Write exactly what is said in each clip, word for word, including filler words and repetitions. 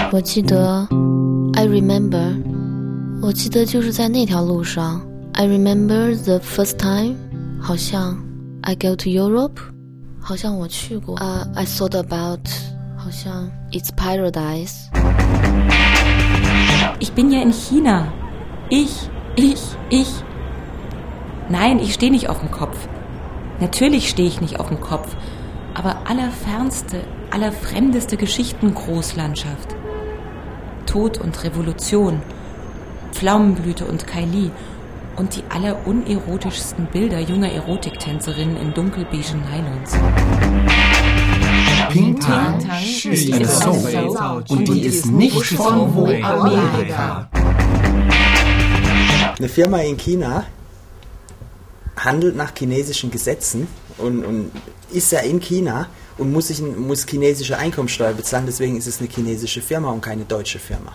我记得 I remember 我记得就是在那条路上 I remember the first time 好像 I go to Europe 好像我去过、uh, I thought about 好像 It's paradise Ich bin ja in China. Ich, ich, ich. Nein, ich stehe nicht auf dem Kopf. Natürlich stehe ich nicht auf dem Kopf. Aber allerfernste, allerfremdeste Geschichtengroßlandschaft. Tod und Revolution. Pflaumenblüte und Kaili. Und die allerunerotischsten Bilder junger Erotiktänzerinnen in dunkelbeigen Nylons. Pingtang ist eine Soap und die ist nicht von wo Amerika. Eine Firma in China handelt nach chinesischen Gesetzen und, und ist ja in China und muss, sich, muss chinesische Einkommensteuer bezahlen, deswegen ist es eine chinesische Firma und keine deutsche Firma.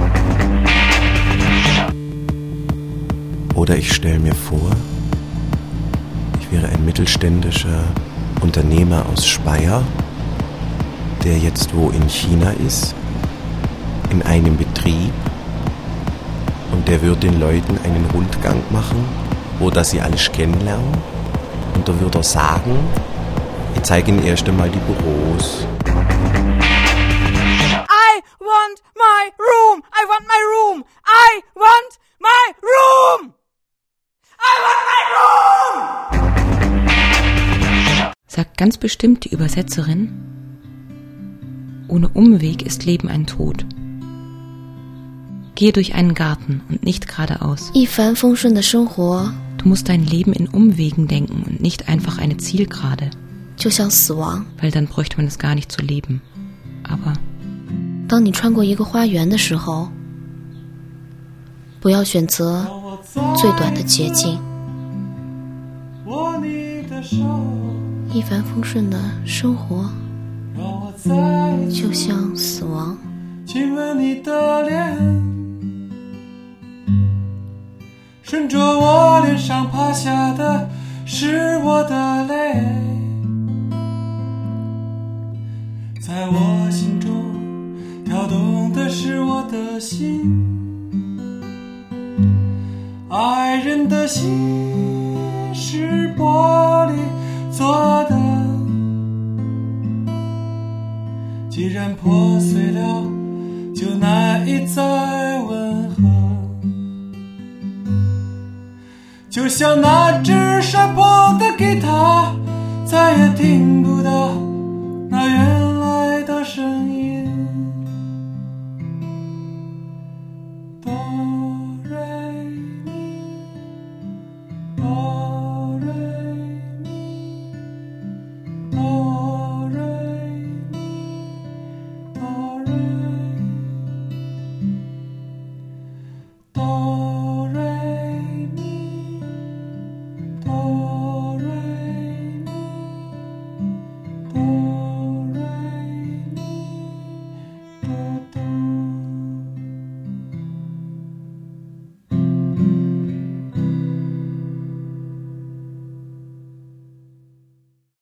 Oder ich stelle mir vor, ich wäre ein mittelständischer Unternehmer aus Speyer, der jetzt wo in China ist, in einem Betrieb, und der würde den Leuten einen Rundgang machen, wo das sie alles kennenlernen, und da würde er sagen, ich zeige ihnen erst einmal die Büros. I want my room! I want my room! I want my room! I want my room! Sagt ganz bestimmt die Übersetzerin, ohne Umweg ist Leben ein Tod. Gehe durch einen Garten und nicht geradeaus. 一帆风顺的生活 Du musst dein Leben in Umwegen denken und nicht einfach eine Zielgerade. 就像死亡 Weil dann bräuchte man es gar nicht zu leben. Aber 当你穿过一个花园的时候，不要选择最短的捷径。一帆风顺的生活，就像死亡。 亲吻你的脸，顺着我脸上趴下的是我的泪，在我心中跳动的是我的心，爱人的心是玻璃做的，既然破碎了就难以再吻合，就像那只摔破的吉他，再也听不到那原来的声音。哆瑞咪，哆瑞咪，哆瑞咪，哆瑞。哆瑞咪，哆瑞咪，哆瑞咪，哆哆。